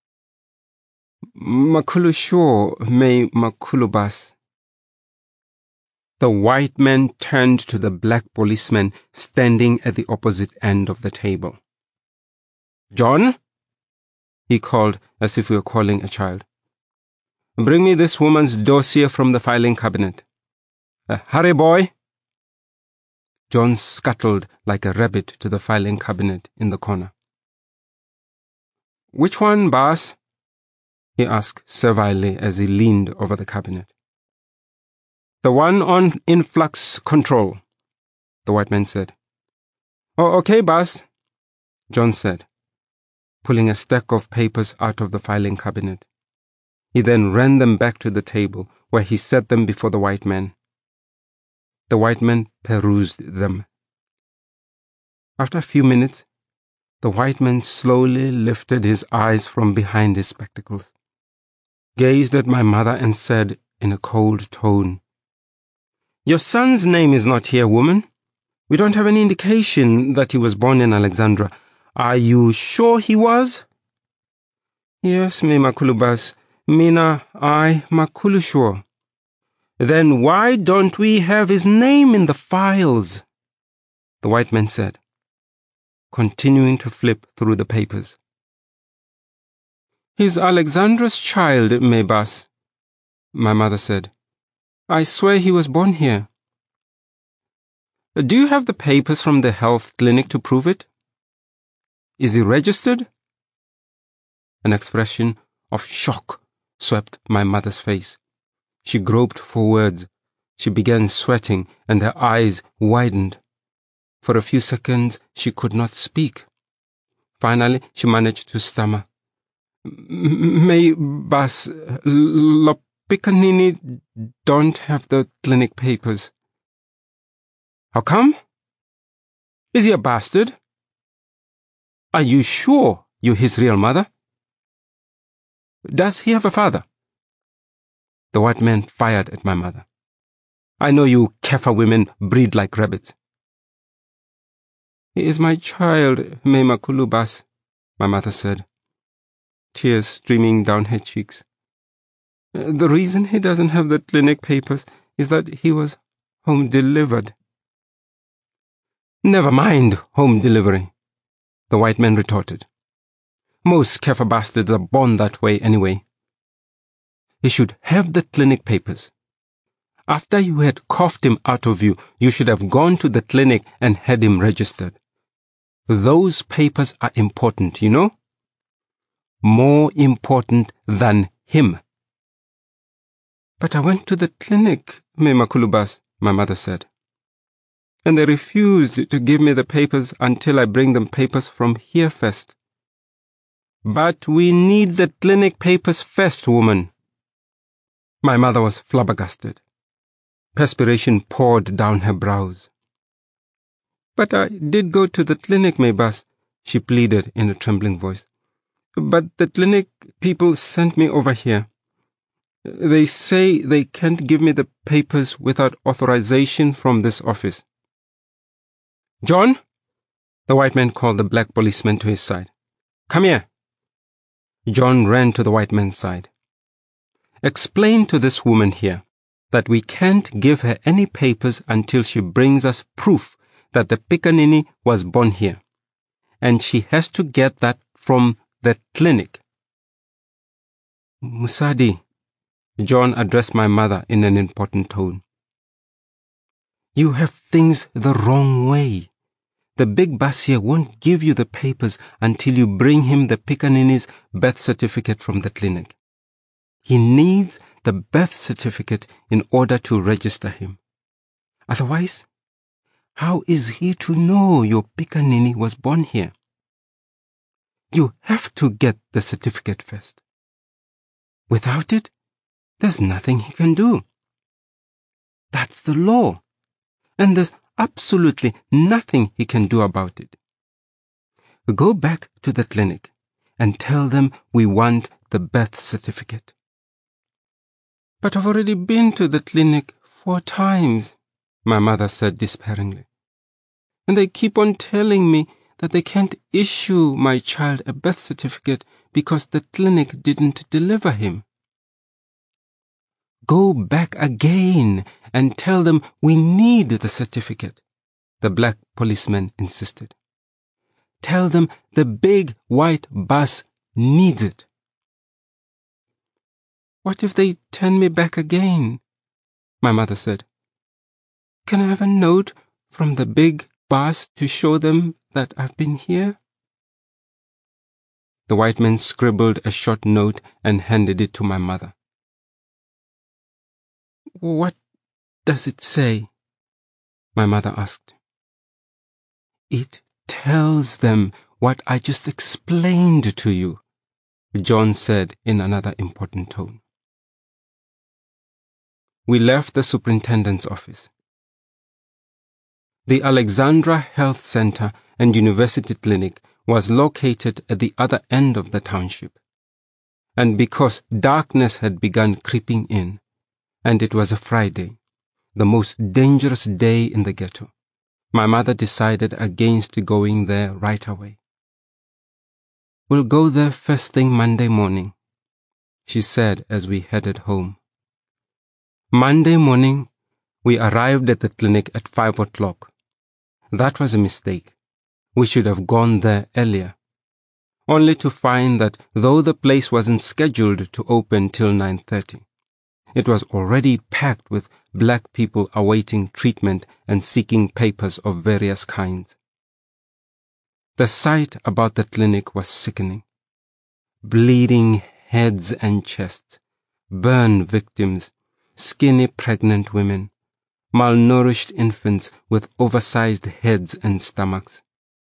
"Makulu sure, me Makulu Bas." The white man turned to the black policeman standing at the opposite end of the table. "John," he called as if we were calling a child, "bring me this woman's dossier from the filing cabinet. Hurry, boy." John scuttled like a rabbit to the filing cabinet in the corner. "Which one, boss?" he asked servilely as he leaned over the cabinet. "The one on influx control," the white man said. "Oh, okay, boss," John said, pulling a stack of papers out of the filing cabinet. He then ran them back to the table, where he set them before the white man. The white man perused them. After a few minutes, the white man slowly lifted his eyes from behind his spectacles, gazed at my mother and said in a cold tone, "Your son's name is not here, woman. We don't have any indication that he was born in Alexandra. Are you sure he was?" "Yes, me Makulu Bas. Mina, I Makulu sure." "Then why don't we have his name in the files?" the white man said, continuing to flip through the papers. "He's Alexandra's child, me Bas," my mother said. "I swear he was born here." "Do you have the papers from the health clinic to prove it? Is he registered?" An expression of shock swept my mother's face. She groped for words. She began sweating, and her eyes widened. For a few seconds she could not speak. Finally she managed to stammer. "Me Bas, Lo Picanini don't have the clinic papers." "How come? Is he a bastard? Are you sure you're his real mother? Does he have a father?" The white man fired at my mother. "I know you Kaffir women breed like rabbits." "He is my child, me Makulu Bas," my mother said, tears streaming down her cheeks. "The reason he doesn't have the clinic papers is that he was home delivered." "Never mind home delivery," the white man retorted. "Most Kaffir bastards are born that way anyway. He should have the clinic papers. After you had coughed him out of you, you should have gone to the clinic and had him registered. Those papers are important, you know?" more important than him. But I went to the clinic, Makulubas, my mother said, and they refused to give me the papers until I bring them papers from here first. But we need the clinic papers first, woman. My mother was flabbergasted. Perspiration poured down her brows. But I did go to the clinic, Maybas, she pleaded in a trembling voice. But the clinic people sent me over here. They say they can't give me the papers without authorization from this office. John, the white man called the black policeman to his side. Come here. John ran to the white man's side. Explain to this woman here that we can't give her any papers until she brings us proof that the Picanini was born here, and she has to get that from the clinic. Musadi, John addressed my mother in an important tone. You have things the wrong way. The big boss here won't give you the papers until you bring him the Picanini's birth certificate from the clinic. He needs the birth certificate in order to register him. Otherwise, how is he to know your Picanini was born here? You have to get the certificate first. Without it, there's nothing he can do. That's the law, and there's absolutely nothing he can do about it. Go back to the clinic and tell them we want the birth certificate. But I've already been to the clinic 4 times, my mother said despairingly. And they keep on telling me that they can't issue my child a birth certificate because the clinic didn't deliver him. Go back again and tell them we need the certificate, the black policeman insisted. Tell them the big white bus needs it. What if they turn me back again? My mother said. Can I have a note from the big boss to show them that I've been here? The white man scribbled a short note and handed it to my mother. What does it say? My mother asked. It tells them what I just explained to you, John said in another important tone. We left the superintendent's office. The Alexandra Health Center and University Clinic was located at the other end of the township. And because darkness had begun creeping in, and it was a Friday, the most dangerous day in the ghetto, my mother decided against going there right away. We'll go there first thing Monday morning, she said as we headed home. Monday morning, we arrived at the clinic at 5 o'clock. That was a mistake. We should have gone there earlier, only to find that though the place wasn't scheduled to open till 9:30, it was already packed with black people awaiting treatment and seeking papers of various kinds. The sight about the clinic was sickening. Bleeding heads and chests, burn victims, skinny pregnant women, malnourished infants with oversized heads and stomachs,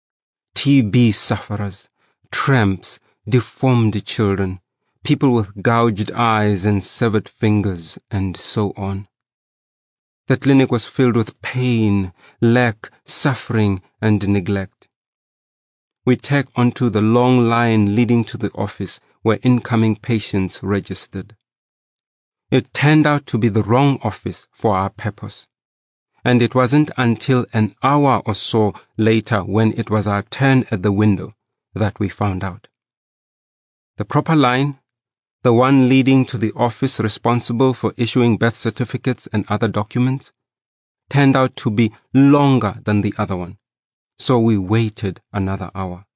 TB sufferers, tramps, deformed children, people with gouged eyes and severed fingers, and so on. The clinic was filled with pain, lack, suffering, and neglect. We tacked onto the long line leading to the office where incoming patients registered. It turned out to be the wrong office for our purpose, and it wasn't until an hour or so later, when it was our turn at the window, that we found out. The proper line, the one leading to the office responsible for issuing birth certificates and other documents, turned out to be longer than the other one, so we waited another hour.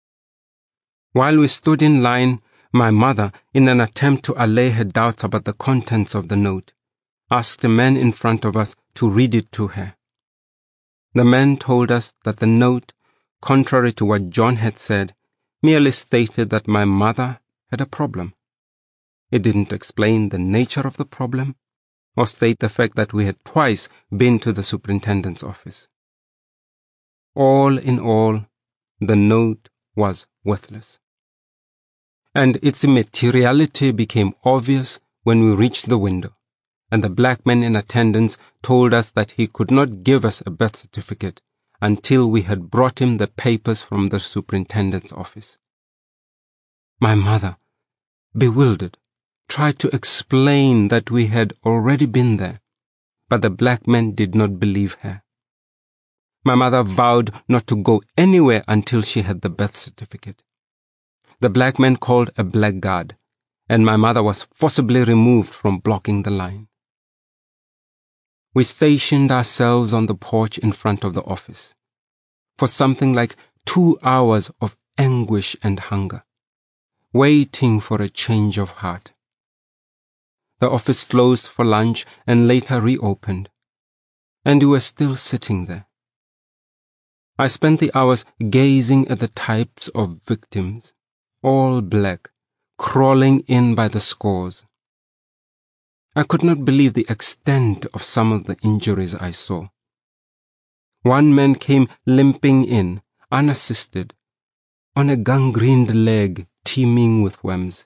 While we stood in line, my mother, in an attempt to allay her doubts about the contents of the note, asked a man in front of us to read it to her. The man told us that the note, contrary to what John had said, merely stated that my mother, had a problem. It didn't explain the nature of the problem or state the fact that we had twice been to the superintendent's office. All in all, the note was worthless. And its immateriality became obvious when we reached the window, and the black man in attendance told us that he could not give us a birth certificate until we had brought him the papers from the superintendent's office. My mother, bewildered, tried to explain that we had already been there, but the black man did not believe her. My mother vowed not to go anywhere until she had the birth certificate. The black man called a blackguard, and my mother was forcibly removed from blocking the line. We stationed ourselves on the porch in front of the office for something like 2 hours of anguish and hunger, waiting for a change of heart. The office closed for lunch and later reopened, and we were still sitting there. I spent the hours gazing at the types of victims, all black, crawling in by the scores. I could not believe the extent of some of the injuries I saw. One man came limping in, unassisted, on a gangrened leg teeming with worms.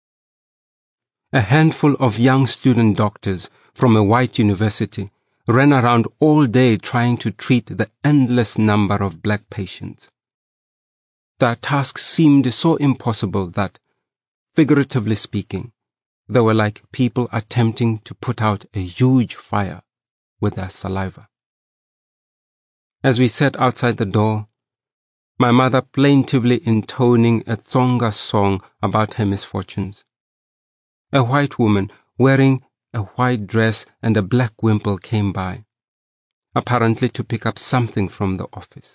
A handful of young student doctors from a white university ran around all day trying to treat the endless number of black patients. Their task seemed so impossible that, figuratively speaking, they were like people attempting to put out a huge fire with their saliva. As we sat outside the door, my mother plaintively intoning a Tsonga song about her misfortunes, a white woman wearing a white dress and a black wimple came by, apparently to pick up something from the office.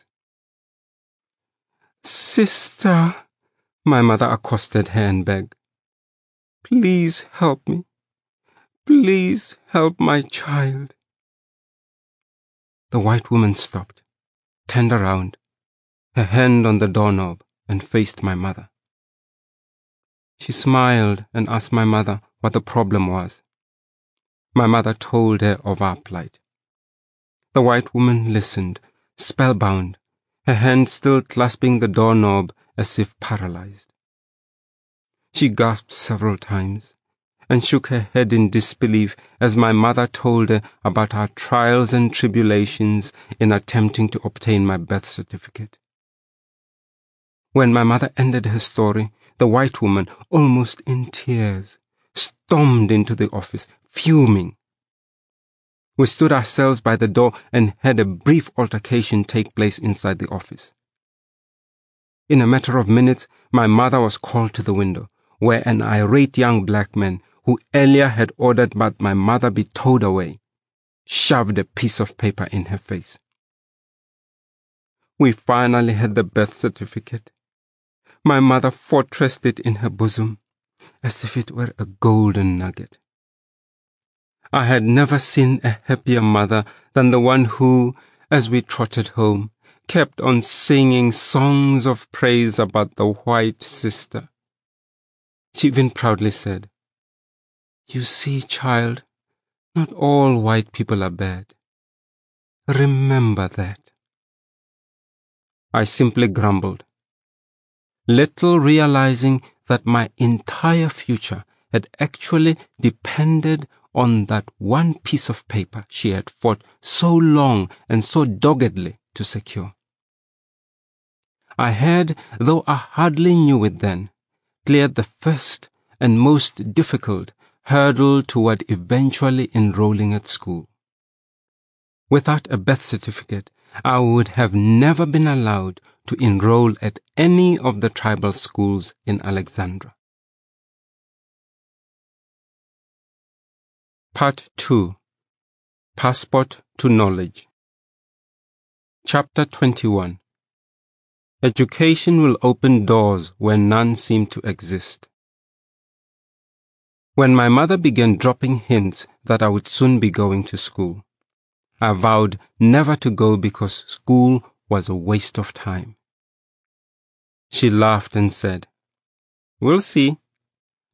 "Sister," my mother accosted her and begged, "please help me. Please help my child." The white woman stopped, turned around, her hand on the doorknob, and faced my mother. She smiled and asked my mother what the problem was. My mother told her of our plight. The white woman listened, spellbound, her hand still clasping the doorknob as if paralyzed. She gasped several times and shook her head in disbelief as my mother told her about our trials and tribulations in attempting to obtain my birth certificate. When my mother ended her story, the white woman, almost in tears, stormed into the office, fuming. We stood ourselves by the door and had a brief altercation take place inside the office. In a matter of minutes, my mother was called to the window, where an irate young black man, who earlier had ordered that my mother be towed away, shoved a piece of paper in her face. We finally had the birth certificate. My mother fortressed it in her bosom, as if it were a golden nugget. I had never seen a happier mother than the one who, as we trotted home, kept on singing songs of praise about the white sister. She even proudly said, "You see, child, not all white people are bad. Remember that." I simply grumbled, little realizing that my entire future had actually depended on that one piece of paper she had fought so long and so doggedly to secure. I had, though I hardly knew it then, cleared the first and most difficult hurdle toward eventually enrolling at school. Without a birth certificate, I would have never been allowed to enroll at any of the tribal schools in Alexandra. Part 2. Passport to Knowledge. Chapter 21. Education will open doors where none seem to exist. When my mother began dropping hints that I would soon be going to school, I vowed never to go because school was a waste of time. She laughed and said, "We'll see.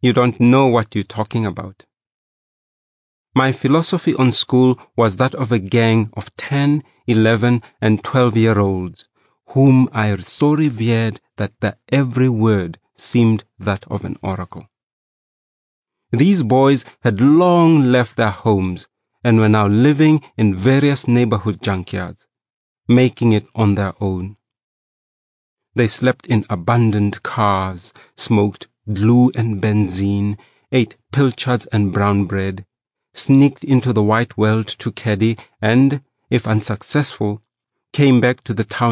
You don't know what you're talking about. My philosophy on school was that of a gang of 10, 11, and 12-year-olds, whom I so revered that their every word seemed that of an oracle. These boys had long left their homes and were now living in various neighborhood junkyards, making it on their own. They slept in abandoned cars, smoked glue and benzene, ate pilchards and brown bread, sneaked into the white world to caddy, and, if unsuccessful, came back to the town